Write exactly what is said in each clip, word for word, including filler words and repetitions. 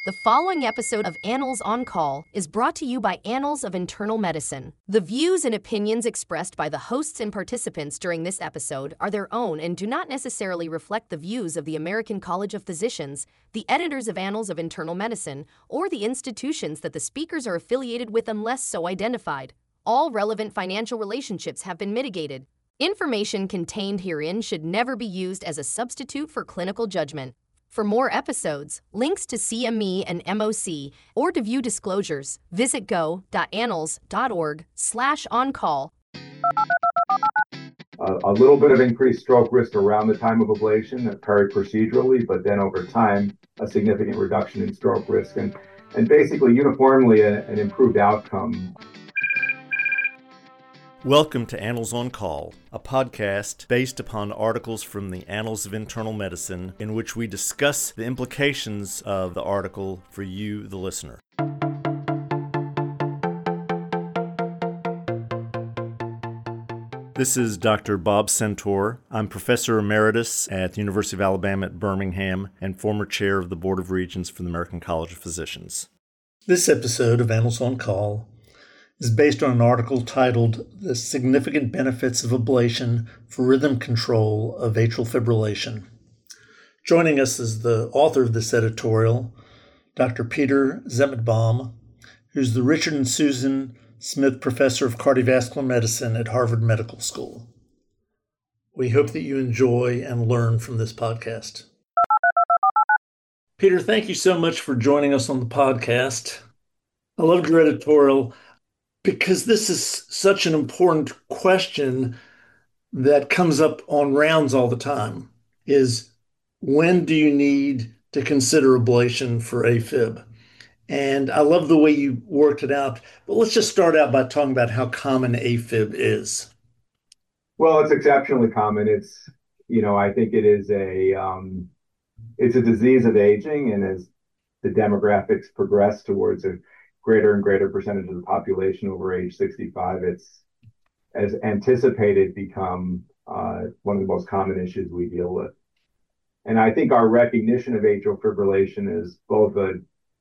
The following episode of Annals on Call is brought to you by Annals of Internal Medicine. The views and opinions expressed by the hosts and participants during this episode are their own and do not necessarily reflect the views of the American College of Physicians, the editors of Annals of Internal Medicine, or the institutions that the speakers are affiliated with unless so identified. All relevant financial relationships have been mitigated. Information contained herein should never be used as a substitute for clinical judgment. For more episodes, links to C M E and M O C, or to view disclosures, visit go.annals.org slash on-call. A, a little bit of increased stroke risk around the time of ablation, peri-procedurally, but then over time, a significant reduction in stroke risk, and, and basically uniformly a, an improved outcome. Welcome to Annals on Call, a podcast based upon articles from the Annals of Internal Medicine in which we discuss the implications of the article for you, the listener. This is Doctor Bob Centaur. I'm Professor Emeritus at the University of Alabama at Birmingham and former Chair of the Board of Regents for the American College of Physicians. This episode of Annals on Call is based on an article titled The Significant Benefits of Ablation for Rhythm Control of Atrial Fibrillation. Joining us is the author of this editorial, Doctor Peter Zummetbaum, who's the Richard and Susan Smith Professor of Cardiovascular Medicine at Harvard Medical School. We hope that you enjoy and learn from this podcast. Peter, thank you so much for joining us on the podcast. I loved your editorial because this is such an important question that comes up on rounds all the time, is when do you need to consider ablation for AFib? And I love the way you worked it out, but let's just start out by talking about how common AFib is. Well, it's exceptionally common. It's, you know, I think it is a, um, it's a disease of aging, and as the demographics progress towards a greater and greater percentage of the population over age sixty-five, it's, as anticipated, become uh, one of the most common issues we deal with. And I think our recognition of atrial fibrillation is both a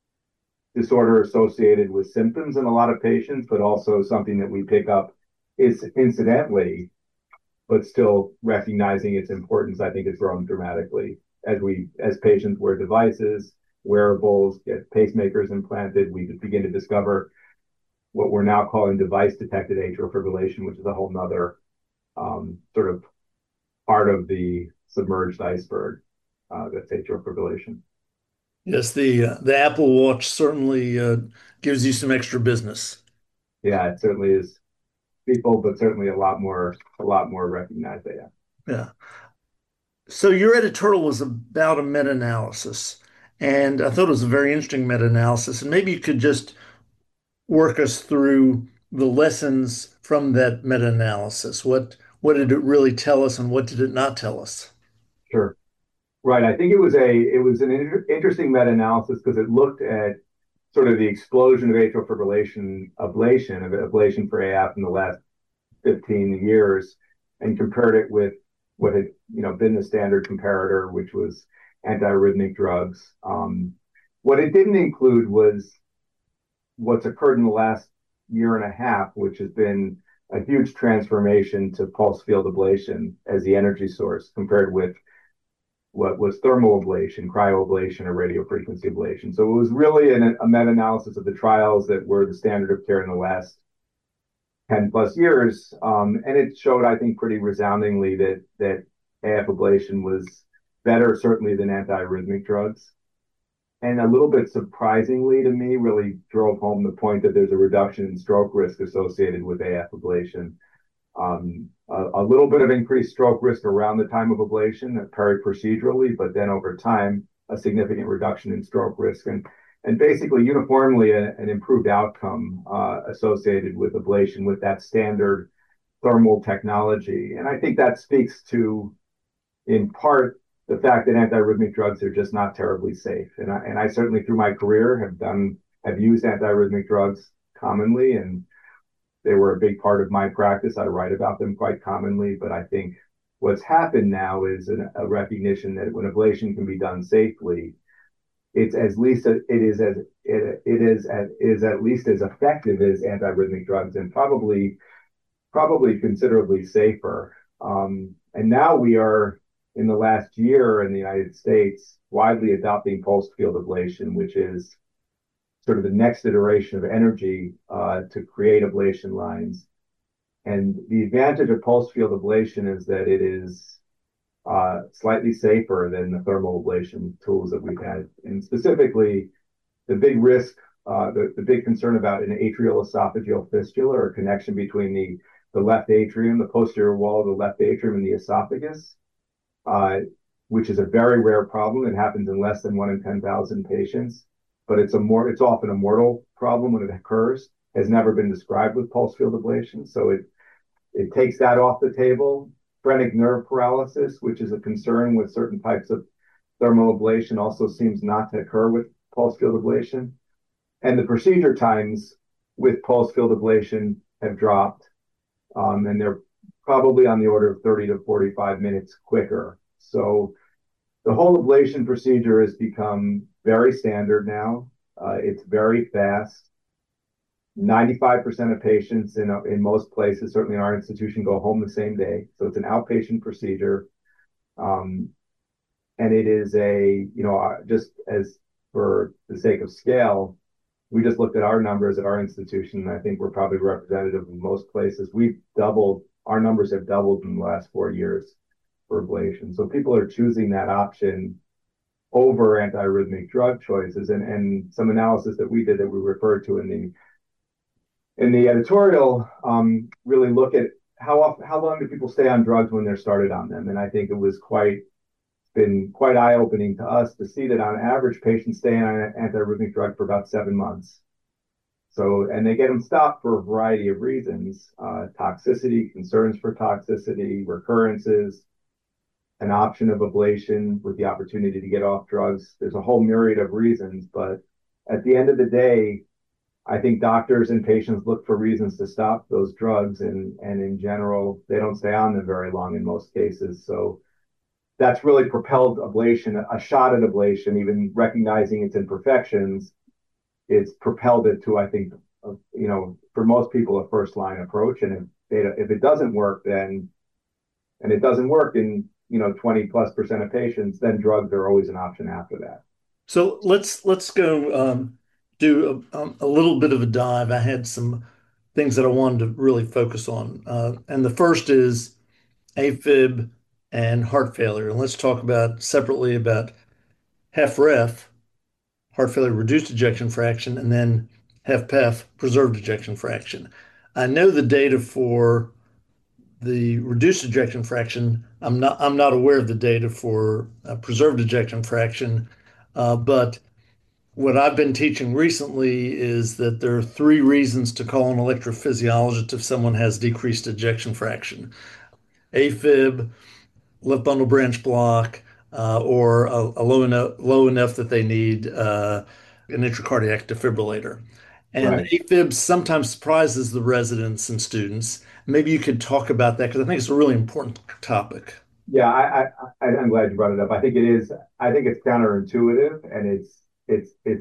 disorder associated with symptoms in a lot of patients, but also something that we pick up is incidentally, but still recognizing its importance, I think, has grown dramatically as we, as patients wear devices, wearables, get pacemakers implanted. We begin to discover what we're now calling device-detected atrial fibrillation, which is a whole nother um, sort of part of the submerged iceberg uh, that's atrial fibrillation. Yes, the uh, the Apple Watch certainly uh, gives you some extra business. Yeah, it certainly is people, but certainly a lot more a lot more recognized data. Yeah. So your editorial was about a meta-analysis, and I thought it was a very interesting meta-analysis. And maybe you could just work us through the lessons from that meta-analysis. What what did it really tell us, and what did it not tell us? Sure. Right. I think it was a it was an inter- interesting meta-analysis because it looked at sort of the explosion of atrial fibrillation ablation, of ablation for A F in the last fifteen years, and compared it with what had you know been the standard comparator, which was antiarrhythmic drugs. Um, what it didn't include was what's occurred in the last year and a half, which has been a huge transformation to pulse field ablation as the energy source compared with what was thermal ablation, cryoablation, or radiofrequency ablation. So it was really an, a meta-analysis of the trials that were the standard of care in the last ten plus years. Um, and it showed, I think, pretty resoundingly that, that A F ablation was better, certainly, than antiarrhythmic drugs. And a little bit surprisingly to me, really drove home the point that there's a reduction in stroke risk associated with A F ablation. Um, a, a little bit of increased stroke risk around the time of ablation, peri-procedurally, but then over time, a significant reduction in stroke risk, and, and basically uniformly a, an improved outcome uh, associated with ablation with that standard thermal technology. And I think that speaks to, in part, the fact that antiarrhythmic drugs are just not terribly safe. And I, and I certainly, through my career, have done have used antiarrhythmic drugs commonly, and they were a big part of my practice. I write about them quite commonly, but I think what's happened now is an, a recognition that when ablation can be done safely, it's as least it is as it, it is as is at least as effective as antiarrhythmic drugs, and probably probably considerably safer. Um, and now we are in the last year in the United States widely adopting pulsed field ablation, which is sort of the next iteration of energy uh, to create ablation lines. And the advantage of pulsed field ablation is that it is uh, slightly safer than the thermal ablation tools that we've had. And specifically, the big risk, uh, the, the big concern about an atrial esophageal fistula, or connection between the, the left atrium, the posterior wall of the left atrium, and the esophagus, uh, which is a very rare problem. It happens in less than one in ten thousand patients, but it's a more, it's often a mortal problem when it occurs, has never been described with pulsed field ablation. So it, it takes that off the table. Phrenic nerve paralysis, which is a concern with certain types of thermal ablation, also seems not to occur with pulsed field ablation. And the procedure times with pulsed field ablation have dropped, um, and they're probably on the order of thirty to forty-five minutes quicker. So the whole ablation procedure has become very standard now. Uh, it's very fast. ninety-five percent of patients in, in most places, certainly in our institution, go home the same day. So it's an outpatient procedure. Um, and it is a, you know, just as for the sake of scale, we just looked at our numbers at our institution, and I think we're probably representative of most places. We've doubled, our numbers have doubled in the last four years for ablation. So people are choosing that option over antiarrhythmic drug choices. And, and some analysis that we did that we referred to in the in the editorial um, really look at how often, how long do people stay on drugs when they're started on them. And I think it was quite been quite eye-opening to us to see that on average patients stay on an antiarrhythmic drug for about seven months. So, and they get them stopped for a variety of reasons: uh, toxicity, concerns for toxicity, recurrences, an option of ablation with the opportunity to get off drugs. There's a whole myriad of reasons, but at the end of the day, I think doctors and patients look for reasons to stop those drugs, and, and in general, they don't stay on them very long in most cases. So that's really propelled ablation, a shot at ablation, even recognizing its imperfections. It's propelled it to, I think, uh, you know, for most people, a first line approach. And if they, if it doesn't work, then, and it doesn't work in, you know, twenty plus percent of patients, then drugs are always an option after that. So let's let's go um, do a, um, a little bit of a dive. I had some things that I wanted to really focus on, uh, and the first is AFib and heart failure. And let's talk about separately about H F ref, heart failure reduced ejection fraction, and then H F pef, preserved ejection fraction. I know the data for the reduced ejection fraction. I'm not I'm not aware of the data for uh, preserved ejection fraction, uh, but what I've been teaching recently is that there are three reasons to call an electrophysiologist if someone has decreased ejection fraction: AFib, left bundle branch block, uh, or a, a low enough low enough that they need uh, an intracardiac defibrillator. And Right. AFib sometimes surprises the residents and students. Maybe you could talk about that because I think it's a really important topic. Yeah, I, I, I'm glad you brought it up. I think it is, I think it's counterintuitive, and it's, it's, it's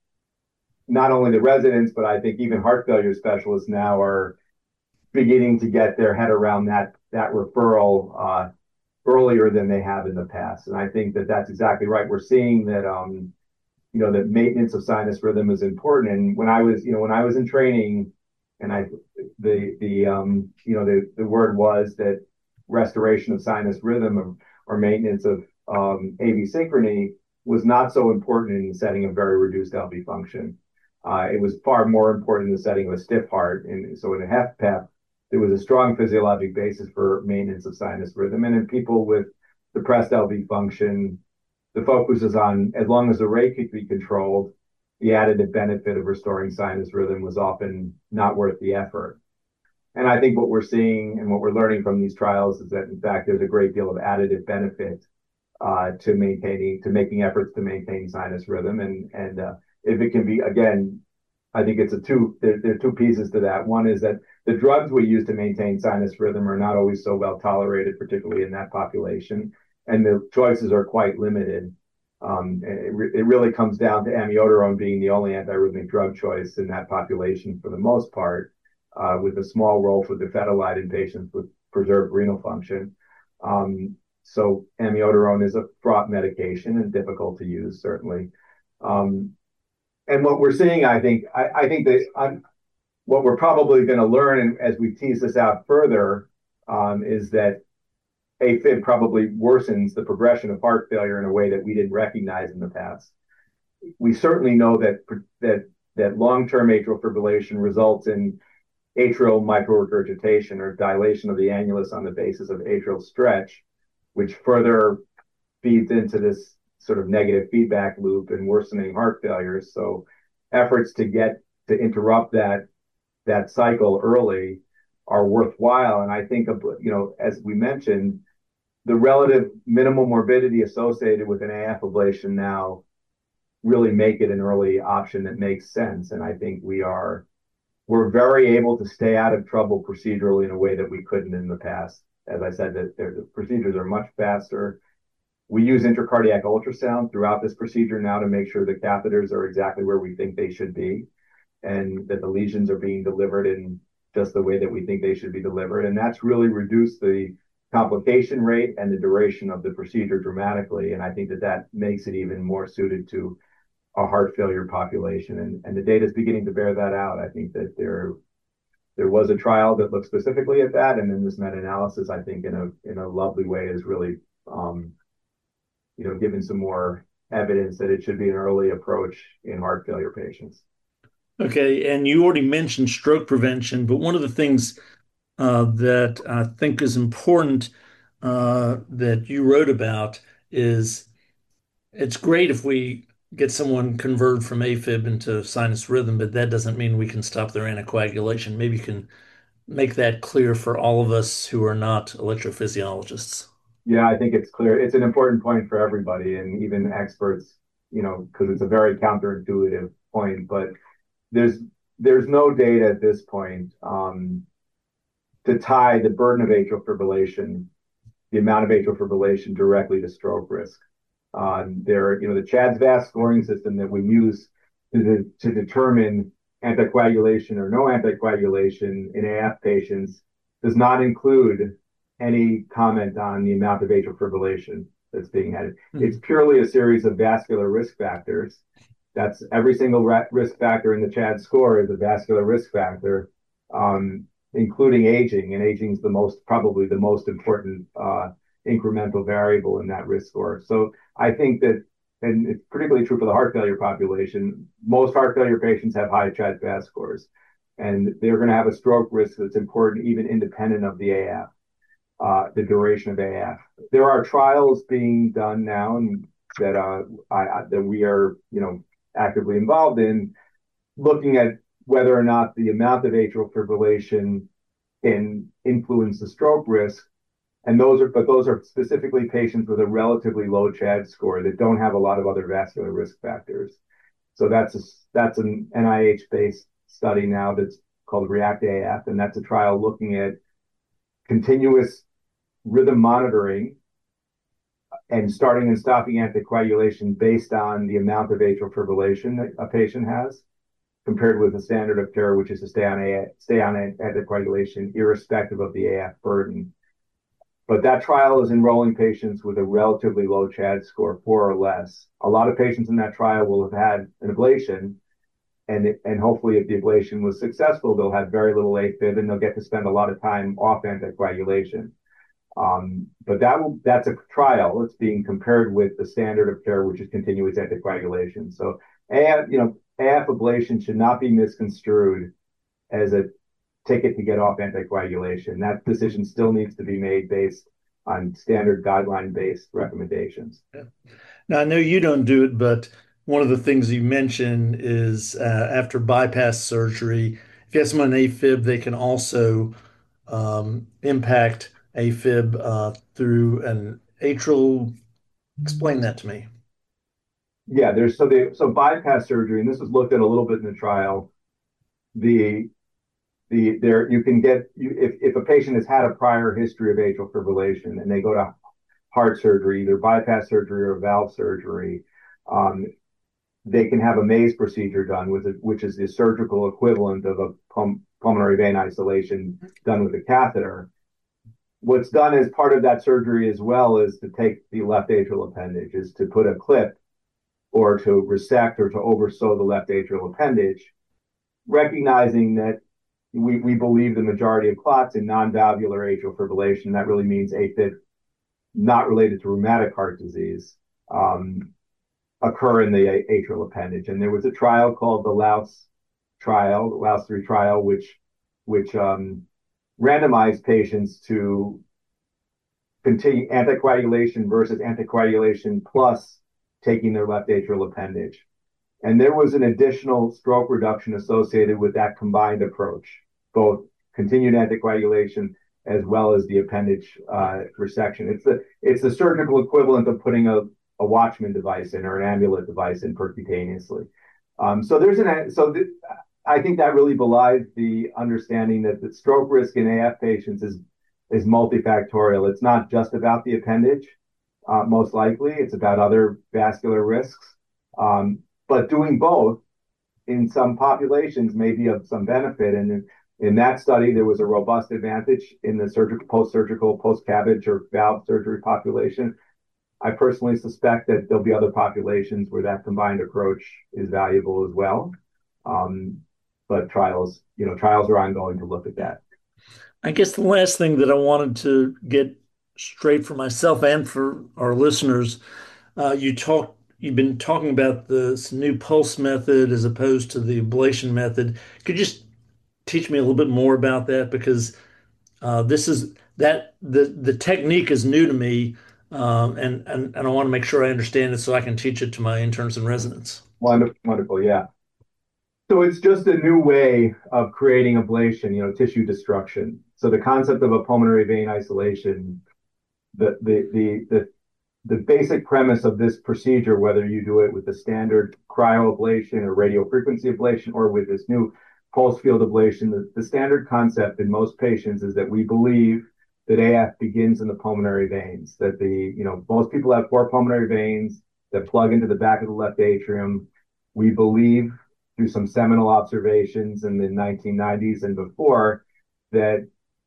not only the residents, but I think even heart failure specialists now are beginning to get their head around that, that referral uh, earlier than they have in the past. And I think that that's exactly right. We're seeing that, um, you know, that maintenance of sinus rhythm is important. And when I was, you know, when I was in training, and I, the, the, um, you know, the, the word was that restoration of sinus rhythm, or, or maintenance of um, A V synchrony was not so important in the setting of very reduced L V function. Uh, it was far more important in the setting of a stiff heart. And so in a H F pef, there was a strong physiologic basis for maintenance of sinus rhythm. And in people with depressed L V function, the focus is on, as long as the rate could be controlled, the additive benefit of restoring sinus rhythm was often not worth the effort. And I think what we're seeing and what we're learning from these trials is that, in fact, there's a great deal of additive benefit uh, to maintaining, to making efforts to maintain sinus rhythm. And, and uh, if it can be, again, I think it's a two, there, there are two pieces to that. One is that the drugs we use to maintain sinus rhythm are not always so well tolerated, particularly in that population, and the choices are quite limited. Um, it, re- it really comes down to amiodarone being the only antiarrhythmic drug choice in that population for the most part, uh, with a small role for dofetilide in patients with preserved renal function. Um, so amiodarone is a fraught medication and difficult to use, certainly. Um, and what we're seeing, I think, I, I think that I'm, what we're probably going to learn as we tease this out further um, is that AFib probably worsens the progression of heart failure in a way that we didn't recognize in the past. We certainly know that that that long-term atrial fibrillation results in atrial microregurgitation or dilation of the annulus on the basis of atrial stretch, which further feeds into this sort of negative feedback loop and worsening heart failure. So efforts to get to interrupt that that cycle early are worthwhile. And I think, you know, as we mentioned, the relative minimal morbidity associated with an A F ablation now really make it an early option that makes sense. And I think we are, we're very able to stay out of trouble procedurally in a way that we couldn't in the past. As I said, that the procedures are much faster. We use intracardiac ultrasound throughout this procedure now to make sure the catheters are exactly where we think they should be, and that the lesions are being delivered in just the way that we think they should be delivered. And that's really reduced the complication rate and the duration of the procedure dramatically. And I think that that makes it even more suited to a heart failure population. And, and the data is beginning to bear that out. I think that there, there was a trial that looked specifically at that. And then this meta-analysis, I think in a, in a lovely way is really, um, you know, given some more evidence that it should be an early approach in heart failure patients. Okay, and you already mentioned stroke prevention, but one of the things uh, that I think is important uh, that you wrote about is it's great if we get someone converted from AFib into sinus rhythm, but that doesn't mean we can stop their anticoagulation. Maybe you can make that clear for all of us who are not electrophysiologists. Yeah, I think it's clear. It's an important point for everybody, and even experts, you know, because it's a very counterintuitive point, but there's there's no data at this point um, to tie the burden of atrial fibrillation, the amount of atrial fibrillation, directly to stroke risk. Uh, there, you know, the CHA2DS2-VASc scoring system that we use to, to determine anticoagulation or no anticoagulation in A F patients does not include any comment on the amount of atrial fibrillation that's being added. Mm-hmm. It's purely a series of vascular risk factors. That's every single risk factor in the CHA D score is a vascular risk factor, um, including aging, and aging is the most, probably the most important uh, incremental variable in that risk score. So I think that, and it's particularly true for the heart failure population, most heart failure patients have high CHA D-VASc scores, and they're going to have a stroke risk that's important even independent of the A F, uh, the duration of A F. There are trials being done now and that uh, I, I, that we are, you know, actively involved in, looking at whether or not the amount of atrial fibrillation can influence the stroke risk. And those are, but those are specifically patients with a relatively low C H A D score that don't have a lot of other vascular risk factors. So that's a, that's an N I H-based study now that's called REACT A F, and that's a trial looking at continuous rhythm monitoring and starting and stopping anticoagulation based on the amount of atrial fibrillation that a patient has, compared with the standard of care, which is to stay on a stay on anticoagulation irrespective of the A F burden. But that trial is enrolling patients with a relatively low C H A D score, four or less. A lot of patients in that trial will have had an ablation, and and hopefully, if the ablation was successful, they'll have very little AFib, and they'll get to spend a lot of time off anticoagulation. Um, but that will, that's a trial. It's being compared with the standard of care, which is continuous anticoagulation. So, A F, you know, A F ablation should not be misconstrued as a ticket to get off anticoagulation. That decision still needs to be made based on standard guideline-based recommendations. Yeah. Now, I know you don't do it, but one of the things you mentioned is uh, after bypass surgery, if you have someone AFib, they can also um, impact AFib uh, through an atrial. Explain that to me. Yeah, there's so they so bypass surgery, and this was looked at a little bit in the trial. The the there you can get you if if a patient has had a prior history of atrial fibrillation and they go to heart surgery, either bypass surgery or valve surgery, Um, they can have a maze procedure done with it, which is the surgical equivalent of a pul- pulmonary vein isolation done with a catheter. What's done as part of that surgery as well is to take the left atrial appendage, is to put a clip or to resect or to oversew the left atrial appendage, recognizing that we, we believe the majority of clots in non-valvular atrial fibrillation, that really means AFib, not related to rheumatic heart disease, um, occur in the atrial appendage. And there was a trial called the LAUS trial, the LAUS three trial, which which um, randomized patients to continue anticoagulation versus anticoagulation plus taking their left atrial appendage. And there was an additional stroke reduction associated with that combined approach, both continued anticoagulation as well as the appendage uh, resection. It's the it's the surgical equivalent of putting a, a Watchman device in or an Amulet device in percutaneously. Um, so there's an so th- I think that really belies the understanding that the stroke risk in A F patients is is multifactorial. It's not just about the appendage, uh, most likely. It's about other vascular risks. Um, but doing both in some populations may be of some benefit. And in, in that study, there was a robust advantage in the surgical, post-surgical, post-CABG or valve surgery population. I personally suspect that there'll be other populations where that combined approach is valuable as well. Um, but trials, you know, trials are ongoing to look at that. I guess the last thing that I wanted to get straight for myself and for our listeners, uh, you talked, you've been talking about this new pulse method as opposed to the ablation method. Could you just teach me a little bit more about that? Because uh, this is that the the technique is new to me, um, and, and and I want to make sure I understand it so I can teach it to my interns and residents. Wonderful, wonderful, yeah. So it's just a new way of creating ablation, you know, tissue destruction. So the concept of a pulmonary vein isolation, the the the the the basic premise of this procedure, whether you do it with the standard cryoablation or radiofrequency ablation or with this new pulse field ablation, the, the standard concept in most patients is that we believe that A F begins in the pulmonary veins, that the, you know, most people have four pulmonary veins that plug into the back of the left atrium. We believe through some seminal observations in the nineteen nineties and before that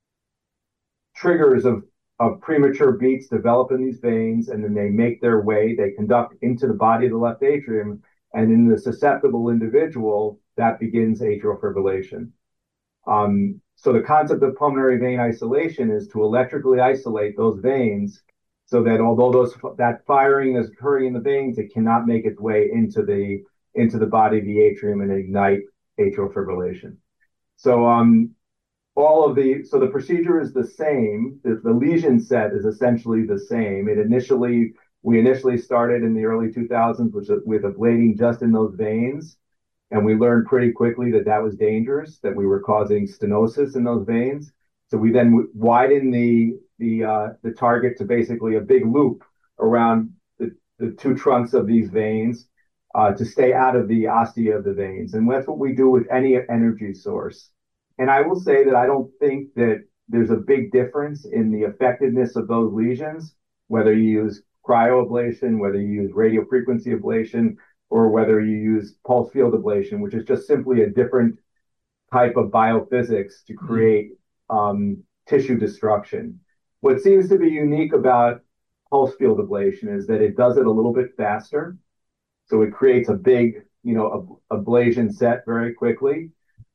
triggers of of premature beats develop in these veins, and then they make their way, they conduct into the body of the left atrium, and in the susceptible individual, that begins atrial fibrillation. Um, so the concept of pulmonary vein isolation is to electrically isolate those veins so that although those that firing is occurring in the veins, it cannot make its way into the into the body of the atrium and ignite atrial fibrillation. So um, all of the, so the procedure is the same. The, the lesion set is essentially the same. It initially, we initially started in the early two thousands with, with ablating just in those veins. And we learned pretty quickly that that was dangerous, that we were causing stenosis in those veins. So we then widened the, the, uh, the target to basically a big loop around the, the two trunks of these veins uh, to stay out of the ostia of the veins. And that's what we do with any energy source. And I will say that I don't think that there's a big difference in the effectiveness of those lesions, whether you use cryoablation, whether you use radiofrequency ablation, or whether you use pulse field ablation, which is just simply a different type of biophysics to create um, tissue destruction. What seems to be unique about pulse field ablation is that it does it a little bit faster. So it creates a big, you know, ab- ablation set very quickly.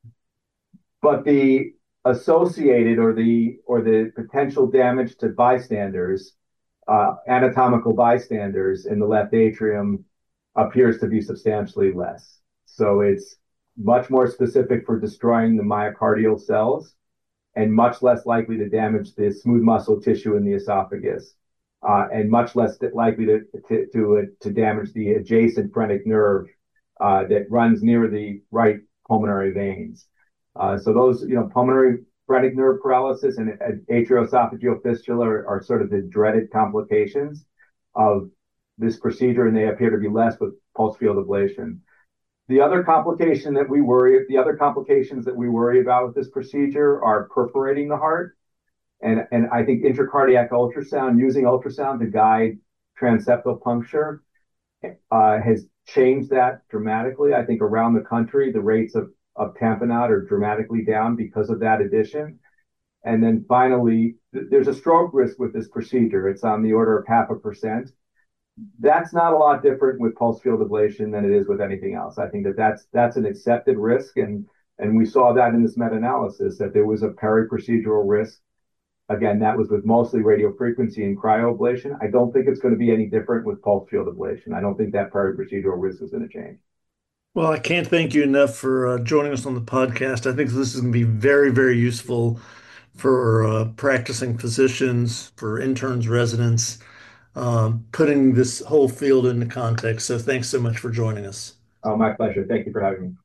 But the associated or the or the potential damage to bystanders, uh, anatomical bystanders in the left atrium appears to be substantially less. So it's much more specific for destroying the myocardial cells and much less likely to damage the smooth muscle tissue in the esophagus, uh, and much less likely to to to, uh, to damage the adjacent phrenic nerve uh, that runs near the right pulmonary veins. Uh, so those, you know, pulmonary phrenic nerve paralysis and atrioesophageal fistula are, are sort of the dreaded complications of this procedure, and they appear to be less with pulse field ablation. The other complication that we worry, the other complications that we worry about with this procedure are perforating the heart. And, and I think intracardiac ultrasound, using ultrasound to guide transeptal puncture, uh, has changed that dramatically. I think around the country, the rates of, of tamponade are dramatically down because of that addition. And then finally, th- there's a stroke risk with this procedure. It's on the order of half a percent. That's not a lot different with pulse field ablation than it is with anything else. I think that that's that's an accepted risk, and and we saw that in this meta-analysis that there was a peri-procedural risk. Again, that was with mostly radiofrequency and cryoablation. I don't think it's going to be any different with pulse field ablation. I don't think that peri-procedural risk is going to change. Well, I can't thank you enough for uh, joining us on the podcast. I think this is going to be very, very useful for uh, practicing physicians, for interns, residents, um, putting this whole field into context. So thanks so much for joining us. Oh, my pleasure. Thank you for having me.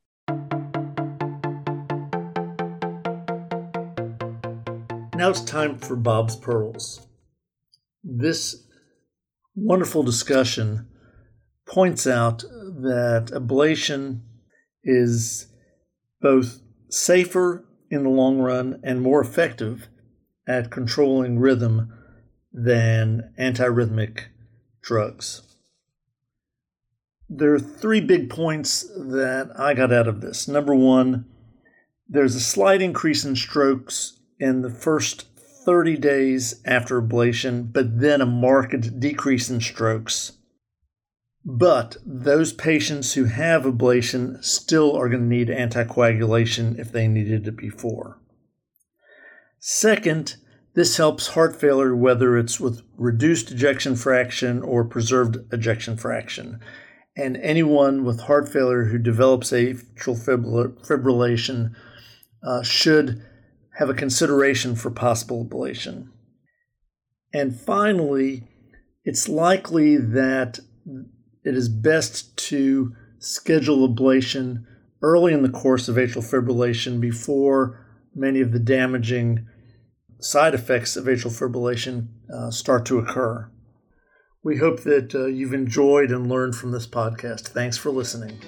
Now it's time for Bob's Pearls. This wonderful discussion points out that ablation is both safer in the long run and more effective at controlling rhythm than antiarrhythmic drugs. There are three big points that I got out of this. Number one, there's a slight increase in strokes in the first thirty days after ablation, but then a marked decrease in strokes. But those patients who have ablation still are going to need anticoagulation if they needed it before. Second, this helps heart failure whether it's with reduced ejection fraction or preserved ejection fraction. And anyone with heart failure who develops atrial fibrillation uh, should have a consideration for possible ablation. And finally, it's likely that it is best to schedule ablation early in the course of atrial fibrillation before many of the damaging side effects of atrial fibrillation uh, start to occur. We hope that uh, you've enjoyed and learned from this podcast. Thanks for listening.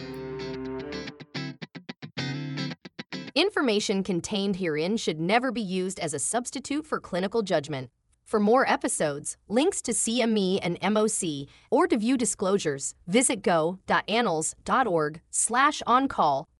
Information contained herein should never be used as a substitute for clinical judgment. For more episodes, links to C M E and M O C, or to view disclosures, visit go.annals.org slash on-call